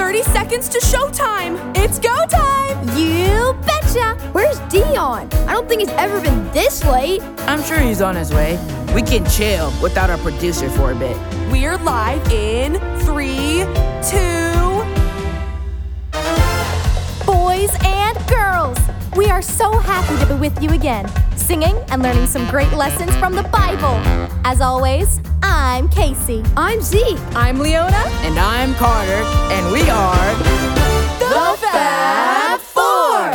30 seconds to showtime. It's go time. You betcha. Where's Dion? I don't think he's ever been this late. I'm sure he's on his way. We can chill without our producer for a bit. We're live in 3, 2... Boys and girls, we are so happy to be with you again, singing and learning some great lessons from the Bible. As always, I'm Casey. I'm Zeke. I'm Leona. And I'm Carter, and we are The Fab Four.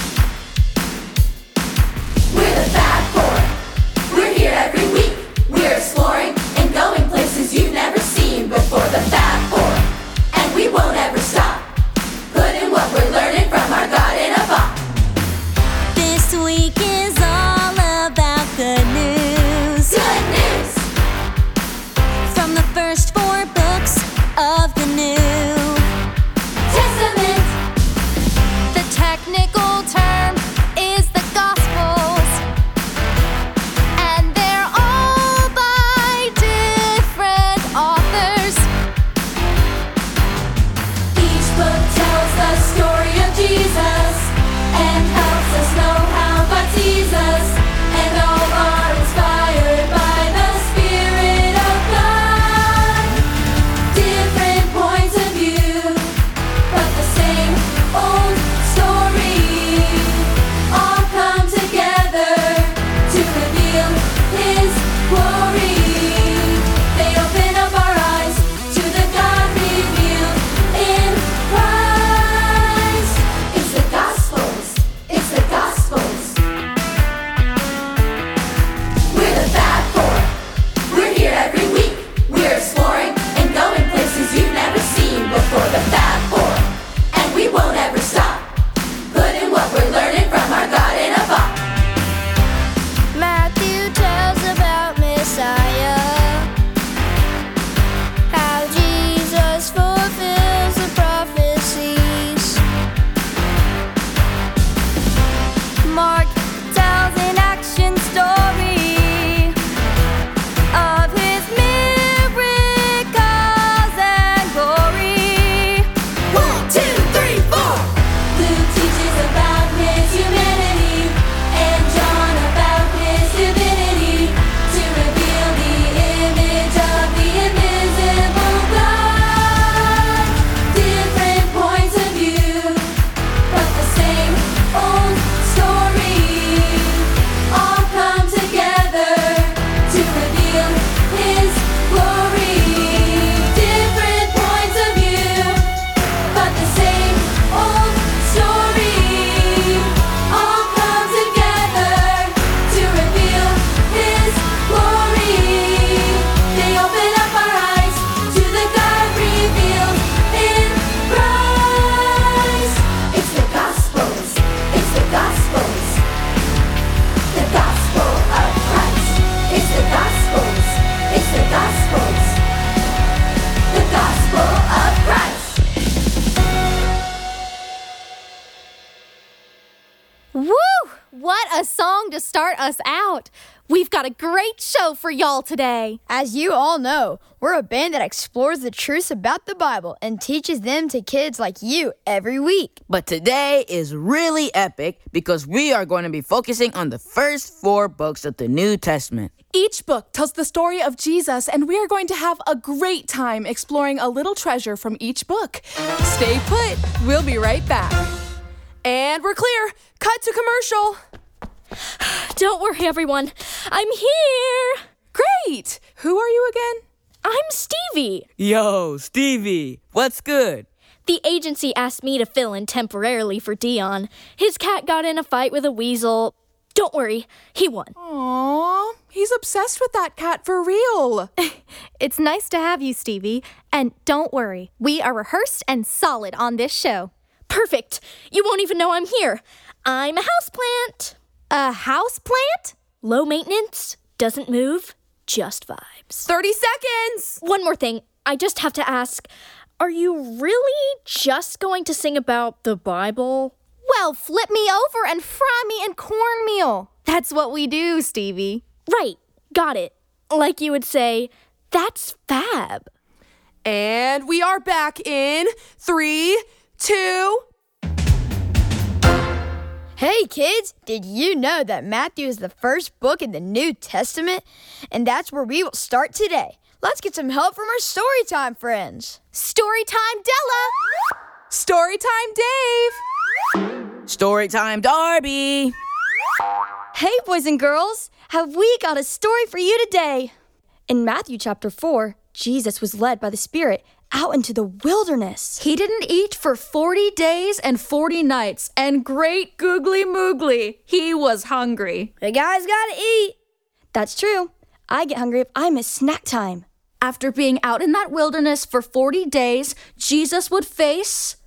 We're the Fab Four. We're here every week. We're exploring and going places you've never seen before. The Fab Four. And we won't ever stop. Put in what we're learning from our God in a box. This week is all about good news. Good news. From the first 4 books of the New Testament. The technical term is the Gospels, and they're all by different authors. Each book tells the story of Jesus and helps us know how God sees us. And all are inspired by the Spirit of God. Different points of view, but the same old story. All come together to reveal His glory. They open up our eyes to the God revealed in Christ. It's the Gospels. It's the Gospels. We're the Fab Four. We're here every week. We're exploring and going places you've never seen before. The Fab Four. And we won't ever stop. Put in what we're learning from our God in a box. Matthew tells about Messiah, how Jesus fulfills the prophecies. Mark tells an action story of his miracles and glory. 1, 2, 3, 4. Luke teaches about his humanity, and John about his divinity, to reveal the image of the invisible God. Different points of view, but the same old story. All come together to reveal His glory. Different points of view, but the same old story. All come together to reveal His glory. They open up our eyes to the God revealed in Christ. It's the Gospels. It's the Gospels. The Gospel of Christ. It's the Gospels. It's the Gospels. The Gospel of Christ. Woo! What a song to start us out. We've got a great show for y'all today. As you all know, we're a band that explores the truths about the Bible and teaches them to kids like you every week. But today is really epic because we are going to be focusing on the first 4 books of the New Testament. Each book tells the story of Jesus, and we are going to have a great time exploring a little treasure from each book. Stay put. We'll be right back. And we're clear. Cut to commercial. Don't worry, everyone. I'm here. Great. Who are you again? I'm Stevie. Yo, Stevie, what's good? The agency asked me to fill in temporarily for Dion. His cat got in a fight with a weasel. Don't worry, he won. Aww, he's obsessed with that cat for real. It's nice to have you, Stevie. And don't worry, we are rehearsed and solid on this show. Perfect. You won't even know I'm here. I'm a houseplant. A houseplant? Low maintenance, doesn't move, just vibes. 30 seconds. One more thing. I just have to ask, are you really just going to sing about the Bible? Well, flip me over and fry me in cornmeal. That's what we do, Stevie. Right. Got it. Like you would say, that's fab. And we are back in 3, 2. Hey kids, did you know that Matthew is the first book in the New Testament? And that's where we will start today. Let's get some help from our Storytime friends. Storytime Della! Storytime Dave! Storytime Darby! Hey, boys and girls, have we got a story for you today? In Matthew chapter 4, Jesus was led by the Spirit out into the wilderness. He didn't eat for 40 days and 40 nights, and great googly moogly, he was hungry. The guys gotta eat. That's true. I get hungry if I miss snack time. After being out in that wilderness for 40 days, Jesus would face